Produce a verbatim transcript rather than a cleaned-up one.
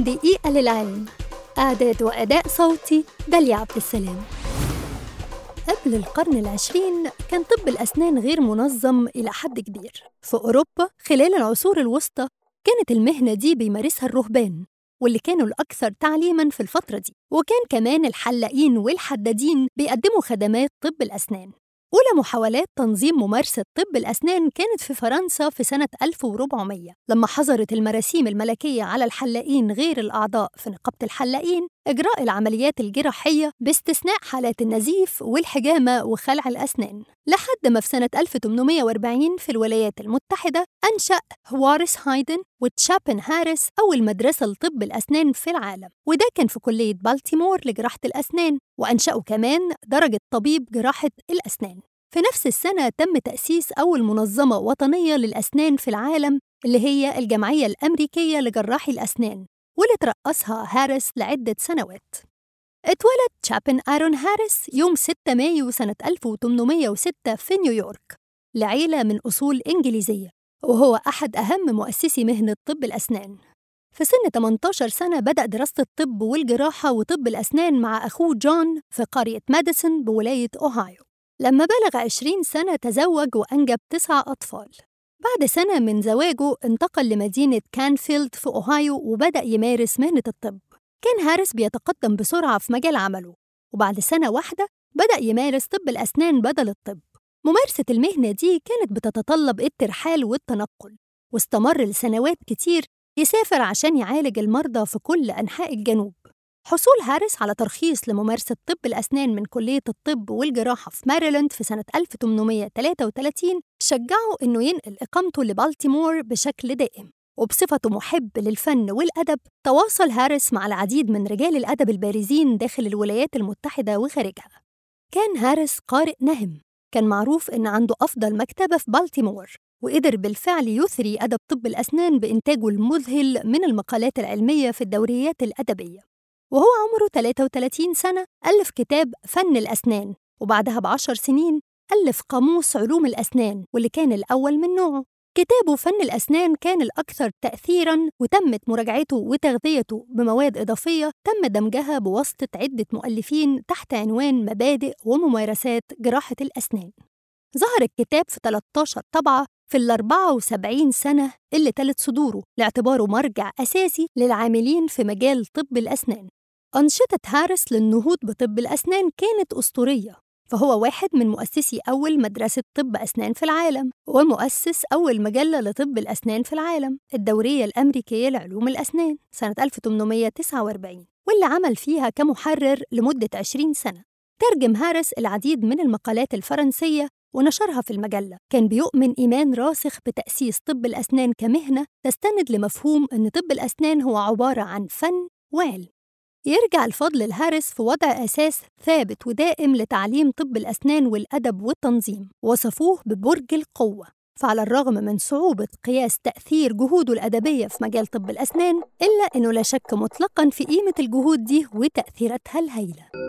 دقيقة للعلم. إعداد وأداء صوتي داليا عبد السلام. قبل القرن العشرين كان طب الأسنان غير منظم إلى حد كبير. في أوروبا خلال العصور الوسطى كانت المهنة دي بيمارسها الرهبان واللي كانوا الأكثر تعليماً في الفترة دي، وكان كمان الحلاقين والحدادين بيقدموا خدمات طب الأسنان. أولى محاولات تنظيم ممارسة طب الأسنان كانت في فرنسا في سنة ألف وأربعمية لما حظرت المراسيم الملكية على الحلاقين غير الأعضاء في نقابة الحلاقين إجراء العمليات الجراحية باستثناء حالات النزيف والحجامة وخلع الأسنان، لحد ما في سنة ألف وثمانمائة وأربعين في الولايات المتحدة أنشأ هواريس هايدن وتشابن هاريس أول مدرسة لطب الأسنان في العالم، وده كان في كلية بالتيمور لجراحة الأسنان، وأنشأوا كمان درجة طبيب جراحة الأسنان. في نفس السنة تم تأسيس أول منظمة وطنية للأسنان في العالم اللي هي الجمعية الأمريكية لجراحي الأسنان، واللي ترأسها هاريس لعدة سنوات. اتولد تشابن آرون هاريس يوم ستة مايو سنة ألف وثمانمائة وستة في نيويورك لعيلة من أصول إنجليزية، وهو أحد أهم مؤسسي مهنة طب الأسنان. في سن ثمانية عشر سنة بدأ دراسة الطب والجراحة وطب الأسنان مع أخوه جون في قرية ماديسون بولاية أوهايو. لما بلغ عشرين سنة تزوج وأنجب تسع أطفال. بعد سنة من زواجه انتقل لمدينة كانفيلد في أوهايو وبدأ يمارس مهنة الطب. كان هاريس بيتقدم بسرعة في مجال عمله، وبعد سنة واحدة بدأ يمارس طب الأسنان بدل الطب. ممارسة المهنة دي كانت بتتطلب الترحال والتنقل، واستمر لسنوات كتير يسافر عشان يعالج المرضى في كل أنحاء الجنوب. حصول هاريس على ترخيص لممارسة طب الأسنان من كلية الطب والجراحة في ماريلاند في سنة ألف وثمانمائة وثلاثة وثلاثين شجعه إنه ينقل إقامته لبالتيمور بشكل دائم. وبصفته محب للفن والأدب تواصل هاريس مع العديد من رجال الأدب البارزين داخل الولايات المتحدة وخارجها. كان هاريس قارئ نهم، كان معروف إن عنده أفضل مكتبة في بالتيمور، وقدر بالفعل يثري أدب طب الأسنان بإنتاجه المذهل من المقالات العلمية في الدوريات الأدبية. وهو عمره ثلاثة وثلاثين سنة ألف كتاب فن الأسنان، وبعدها بعشر سنين ألف قاموس علوم الأسنان واللي كان الأول من نوعه. كتابه فن الأسنان كان الأكثر تأثيراً، وتمت مراجعته وتغذيته بمواد إضافية تم دمجها بواسطة عدة مؤلفين تحت عنوان مبادئ وممارسات جراحة الأسنان. ظهر الكتاب في ثلاثة عشر طبعة في الأربعة وسبعين سنة اللي تلت صدوره، لاعتباره مرجع أساسي للعاملين في مجال طب الأسنان. أنشطة هاريس للنهوض بطب الأسنان كانت أسطورية، فهو واحد من مؤسسي أول مدرسة طب أسنان في العالم، ومؤسس أول مجلة لطب الأسنان في العالم، الدورية الأمريكية لعلوم الأسنان سنة ألف وثمانمائة وتسعة وأربعين، واللي عمل فيها كمحرر لمدة عشرين سنة. ترجم هاريس العديد من المقالات الفرنسية ونشرها في المجلة. كان بيؤمن إيمان راسخ بتأسيس طب الأسنان كمهنة تستند لمفهوم أن طب الأسنان هو عبارة عن فن وعلم. يرجع الفضل لهاريس في وضع أساس ثابت ودائم لتعليم طب الأسنان والأدب والتنظيم، وصفوه ببرج القوة. فعلى الرغم من صعوبة قياس تأثير جهوده الأدبية في مجال طب الأسنان، إلا أنه لا شك مطلقاً في قيمة الجهود دي وتأثيراتها الهائلة.